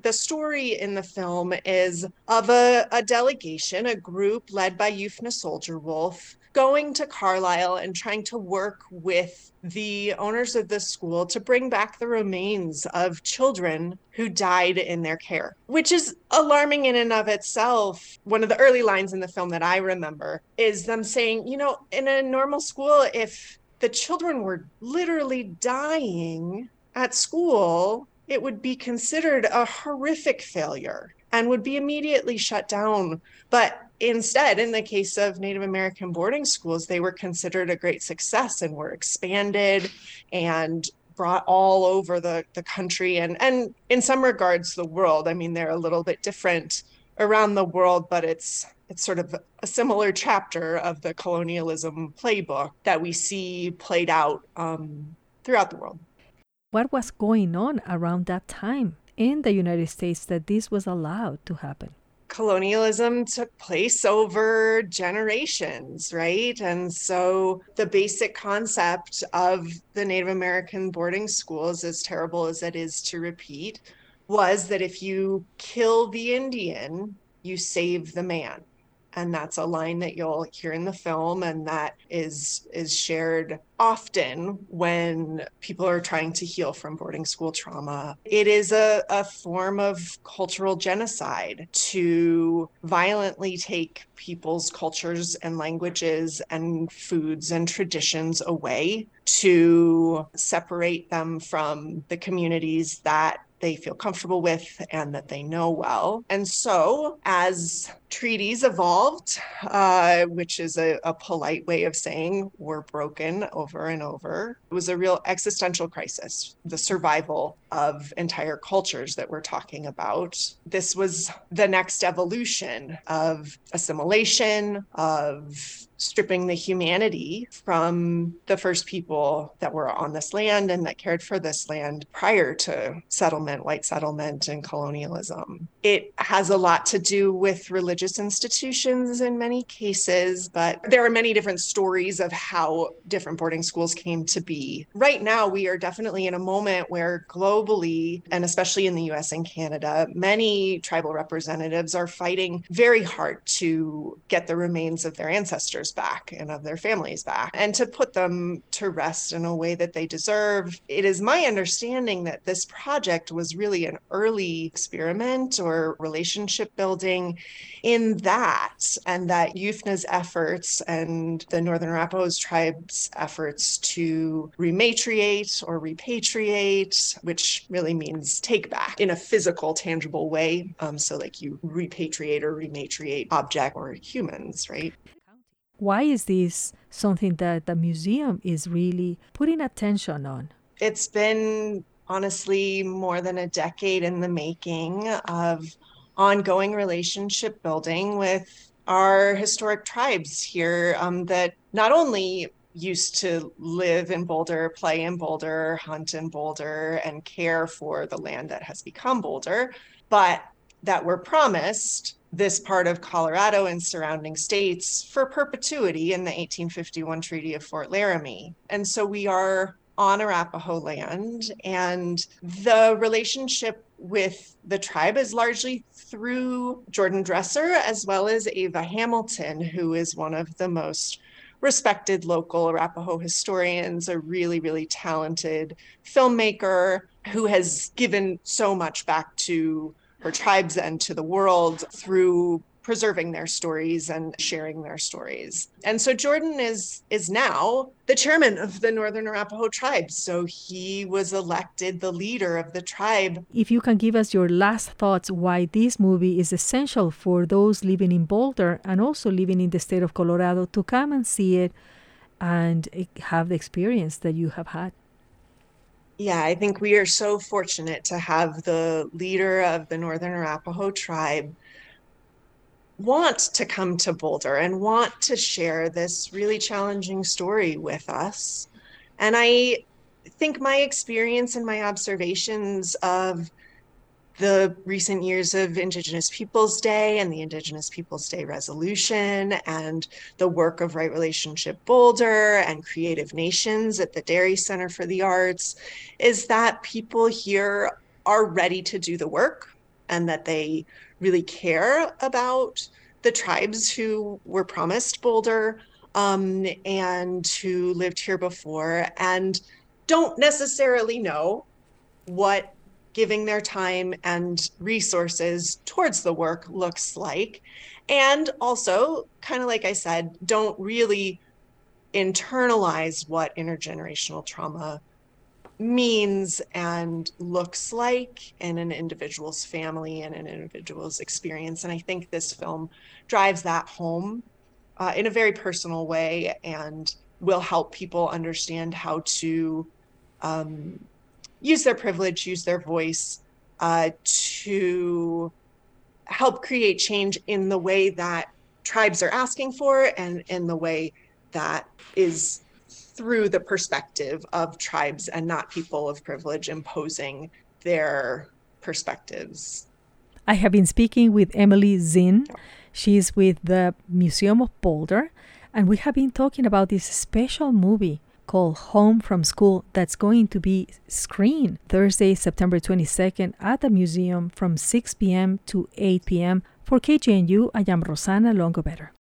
The story in the film is of a delegation, a group led by Euphna Soldier Wolf, going to Carlisle and trying to work with the owners of the school to bring back the remains of children who died in their care, which is alarming in and of itself. One of the early lines in the film that I remember is them saying, you know, in a normal school, if the children were literally dying at school, it would be considered a horrific failure and would be immediately shut down. But instead, in the case of Native American boarding schools, they were considered a great success and were expanded and brought all over the country and in some regards the world. I mean, they're a little bit different around the world, but it's sort of a similar chapter of the colonialism playbook that we see played out throughout the world. What was going on around that time in the United States that this was allowed to happen? Colonialism took place over generations, right? And so the basic concept of the Native American boarding schools, as terrible as it is to repeat, was that if you kill the Indian, you save the man. And that's a line that you'll hear in the film, and that is shared often when people are trying to heal from boarding school trauma. It is a form of cultural genocide to violently take people's cultures and languages and foods and traditions away, to separate them from the communities that they feel comfortable with and that they know well. And so as treaties evolved, which is a polite way of saying we're broken over and over, it was a real existential crisis, the survival of entire cultures that we're talking about. This was the next evolution of assimilation, of stripping the humanity from the first people that were on this land and that cared for this land prior to settlement, white settlement, and colonialism. It has a lot to do with religious institutions in many cases, but there are many different stories of how different boarding schools came to be. Right now, we are definitely in a moment where globally, and especially in the US and Canada, many tribal representatives are fighting very hard to get the remains of their ancestors back and of their families back and to put them to rest in a way that they deserve. It is my understanding that this project was really an early experiment or relationship building in that, and that Euphna's efforts and the Northern Arapaho tribe's efforts to rematriate or repatriate, which really means take back in a physical, tangible way. So like you repatriate or rematriate object or humans, right? Why is this something that the museum is really putting attention on? It's been honestly more than a decade in the making of ongoing relationship building with our historic tribes here that not only used to live in Boulder, play in Boulder, hunt in Boulder, and care for the land that has become Boulder, but that were promised this part of Colorado and surrounding states for perpetuity in the 1851 Treaty of Fort Laramie. And so we are on Arapaho land, and the relationship with the tribe is largely through Jordan Dresser as well as Ava Hamilton, who is one of the most respected local Arapaho historians, a really, really talented filmmaker who has given so much back to her tribes and to the world through preserving their stories and sharing their stories. And so Jordan is now the chairman of the Northern Arapaho tribe. So he was elected the leader of the tribe. If you can give us your last thoughts why this movie is essential for those living in Boulder and also living in the state of Colorado to come and see it and have the experience that you have had. Yeah, I think we are so fortunate to have the leader of the Northern Arapaho tribe want to come to Boulder and want to share this really challenging story with us. And I think my experience and my observations of the recent years of Indigenous Peoples Day and the Indigenous Peoples Day resolution and the work of Right Relationship Boulder and Creative Nations at the Dairy Center for the Arts is that people here are ready to do the work. and that they really care about the tribes who were promised Boulder and who lived here before and don't necessarily know what giving their time and resources towards the work looks like. And also, kind of like I said, don't really internalize what intergenerational trauma means and looks like in an individual's family and an individual's experience. And I think this film drives that home in a very personal way and will help people understand how to use their privilege, use their voice to help create change in the way that tribes are asking for and in the way that is through the perspective of tribes and not people of privilege imposing their perspectives. I have been speaking with Emily Zinn. She's with the Museum of Boulder, and we have been talking about this special movie called Home from School that's going to be screened Thursday, September 22nd at the museum from 6 p.m. to 8 p.m. For KGNU, I am Rosana Longobetter.